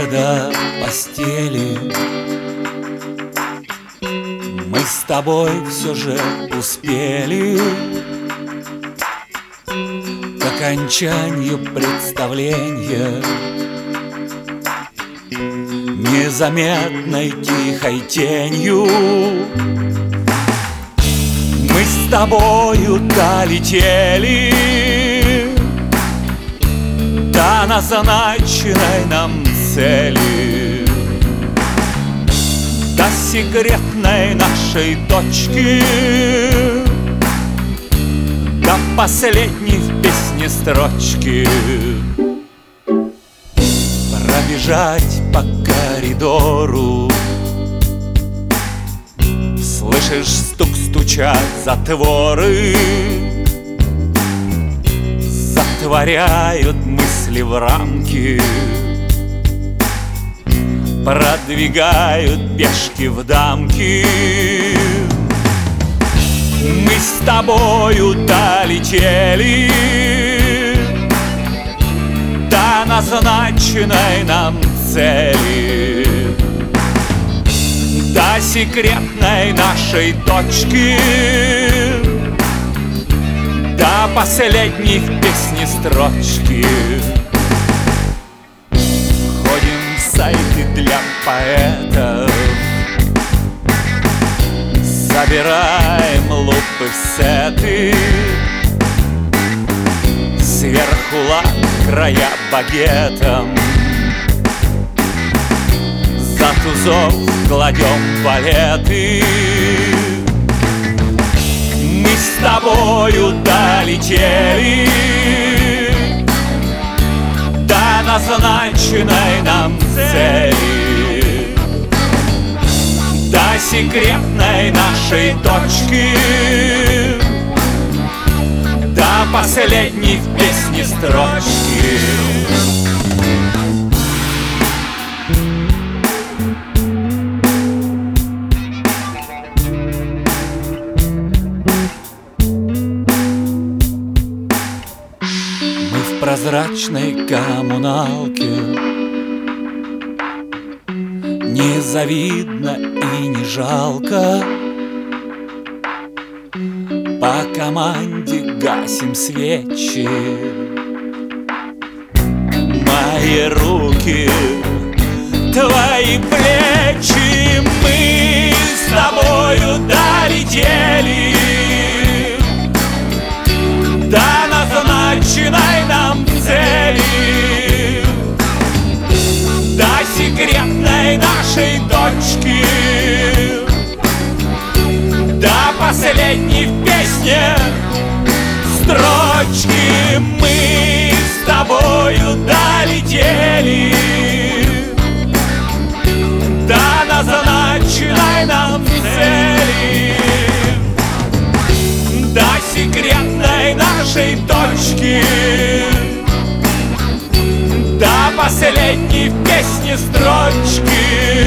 дорога до постели. Мы с тобой все же успели к окончанию представления, незаметной тихой тенью. Мы с тобою долетели до назначенной нам цели, до секретной нашей точки, до последней в песне строчки. Пробежать по коридору, слышишь, стук стучат затворы, затворяют мысли в рамки, продвигают пешки в дамки. Мы с тобою долетели до назначенной нам цели, до секретной нашей точки, до последней в песне строчки. Ходим в сайты для поэтов, собираем лупы в сеты, сверху лак, края багетом, за тузов кладем валеты. Мы с тобою долетели до назначенной нам цели, до секретной нашей точки, до последней в песне строчки. Мы в прозрачной коммуналке, не завидно и не жалко, по команде гасим свечи. Мои руки, твои плечи, мы с тобою долетели до назначенной нам цели, до секретной нашей точки, до последней в песне строчки. Мы с тобою долетели до назначенной нам цели, до секретной нашей точки, до последней в песне строчки.